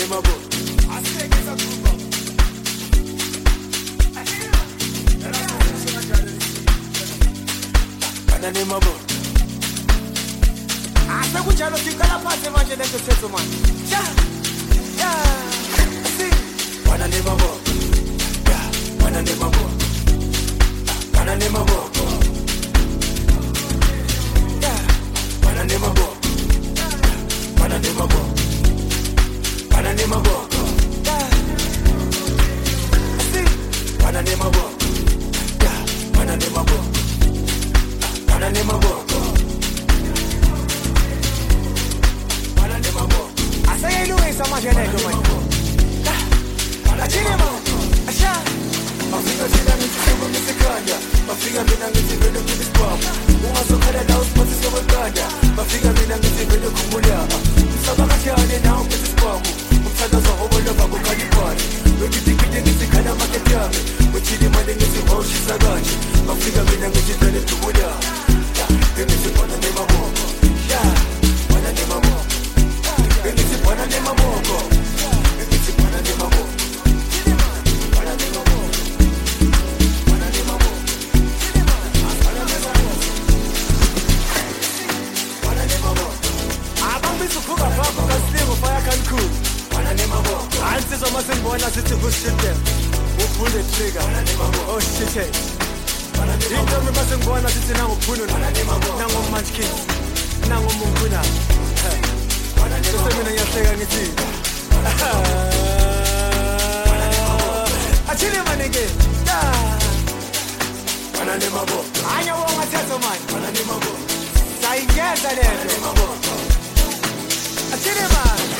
nemabo. Asekeza kuba. Bana nemabo. Asekunjalo sikhala phansi manje lento sethu manje. Ja. Bana nemabo. Ja, bana nemabo. Bana nemabo. Ja, bana nemabo. Bana nemabo. Bana nemabo. Ja. Bana nemabo. Ja, bana nemabo. Bana nemabo. Bana nemabo. Asayelungisa manje lento manje. Achilema. Asha. Mafika sina nisibu misikanya. Mafika mina ngisibele kubisipapa. Ungazokhala la usiphathi sokwekanda. Mafika mina ngisibele khumula. Msaba kathane nawo kubisipapa. Umthandazo obolova kukanipani. Lokidikide ngisikhala market yami. Uthini manje ngisihoshisa kanje. Mafika mina ngisibele khumula. Ngisibona nemaboko. Bana nemaboko. Ngisibona nemaboko. Ngisibona nemaboko. Abangisukuka phapho kaSlingo fire Cancun. Bana nemaboko. Ansizwa masengibona sithi kushite. Uphule trigger. Oh shit. Into masengibona sithi nangophunu. Nango munchkin. Nango munguna. Bese mina ngiyahleka ngithi. Achile manike. Bana nemaboko. Anya wonga thetho manje. Bana nemaboko. Sayingeza lento. Nemaboko. Achile manje.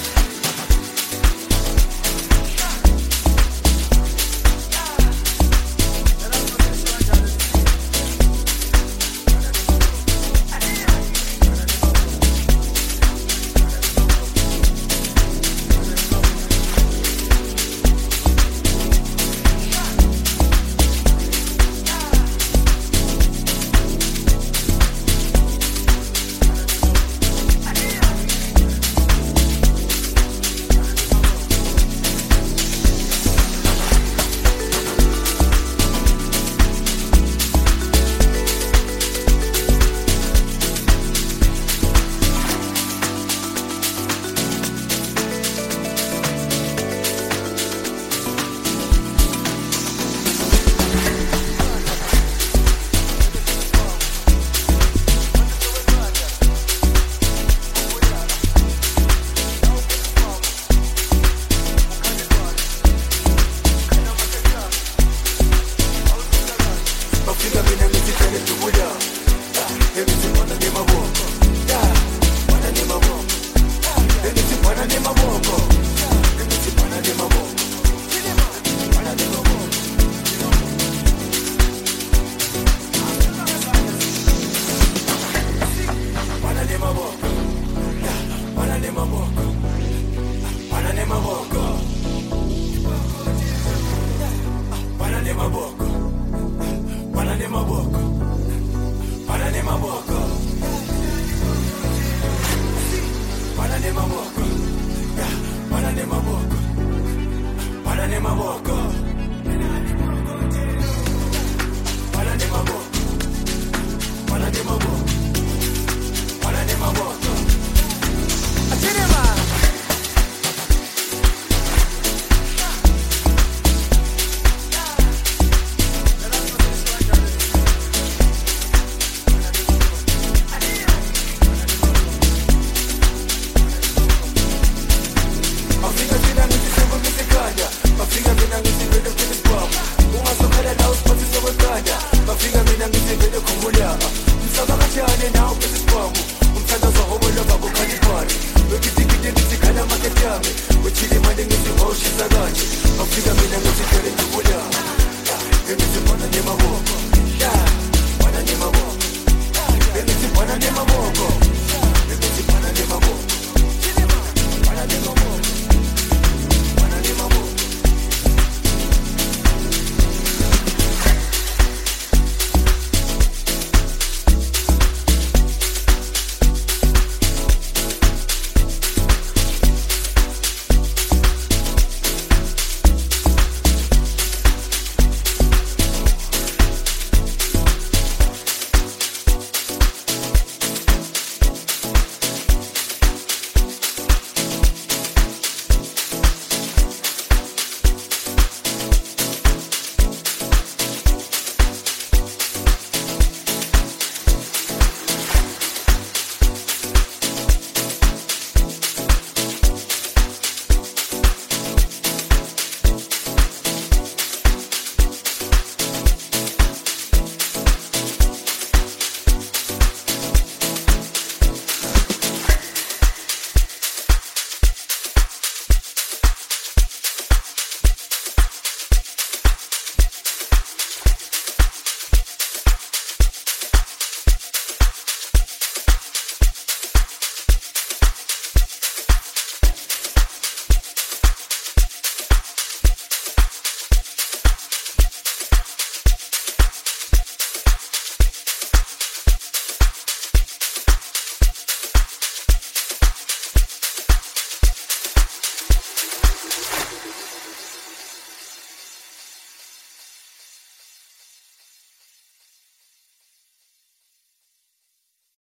Uchile mande ngisihoshisa kanje. Mafika mina ngisibele khumula. Ngisibona nemaboko.